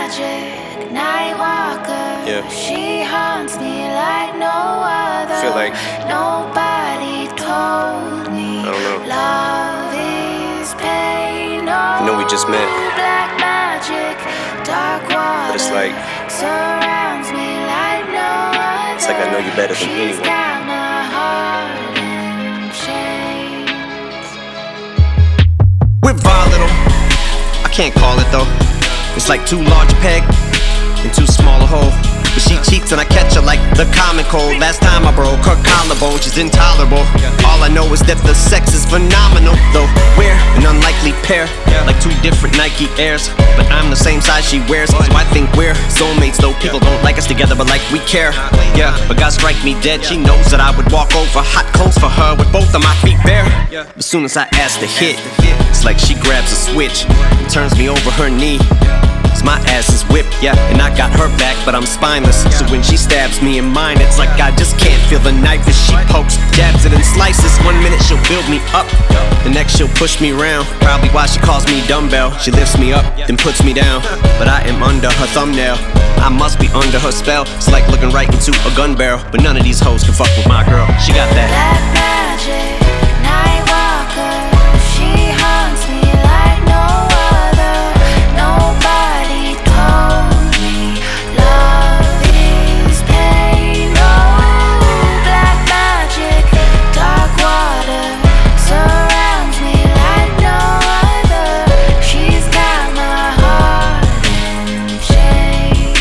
magic night walker. Yeah. She haunts me like no other. Feel like nobody told me. I don't know. Love is pain. No, I know we just met, black magic, dark water. but it's like surrounds me like no other. it's like I know you better than She's anyone. got my heart in chains. We're volatile. I can't call it though. It's like too large a peg and too small a hole. But she cheats and I catch her like the common cold. Last time I broke her collarbone, she's intolerable. All I know is that the sex is phenomenal. Though we're an unlikely pair, like two different Nike Airs. But I'm the same size she wears, so I think we're soulmates. Though people don't like us together, but like we care. Yeah, but God strike me dead. She knows that I would walk over hot coals for her with both of my feet bare. As soon as I ask to hit, it's like she grabs a switch and turns me over her knee. My ass is whipped, yeah, and I got her back, but I'm spineless. So when she stabs me in mine, it's like I just can't feel the knife as she pokes, dabs it and slices. 1 minute she'll build me up, the next she'll push me around. Probably why she calls me dumbbell. She lifts me up, then puts me down, but I am under her thumbnail. I must be under her spell. It's like looking right into a gun barrel, but none of these hoes can fuck with my girl. She got that black magic night walker. She haunts me like no other. Nobody told me love is pain. Oh, black magic, dark water surrounds me like no other. She's got my heart in chains.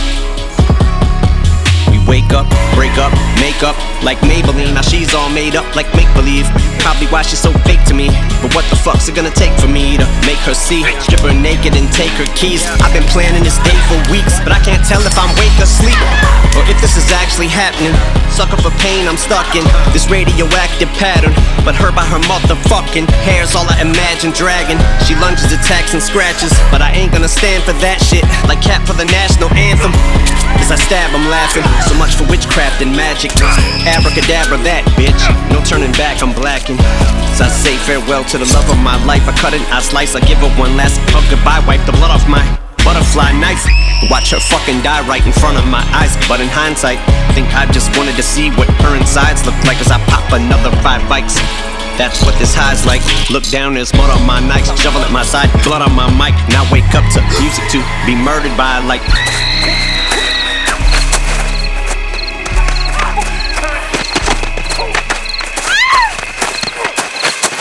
We wake up, break up, make up like Maybelline. Now she's all made up like make-believe. Probably why she's so fake to me. But what the fuck's it gonna take for me to make her see? Strip her naked and take her keys. I've been planning this day for weeks, but I can't tell if I'm awake or sleep, or if this is actually happening. Sucker for pain, I'm stuck in this radioactive pattern. But her by her motherfucking hair's all I imagine dragging. She lunges, attacks, and scratches, but I ain't gonna stand for that shit. Like Cap for the national anthem. As I stab, I'm laughing. So much for witchcraft and magic. Abracadabra that bitch. No turning back, I'm blacking. As I say farewell to the love of my life, I cut it, I slice, I give her one last hug goodbye. Wipe the blood off my butterfly knife. Watch her fucking die right in front of my eyes. But in hindsight, I think I just wanted to see what her insides look like as I pop another 5 bites. That's what this high's like. Look down, there's mud on my nights. Shovel at my side, blood on my mic. Now wake up to music to be murdered by like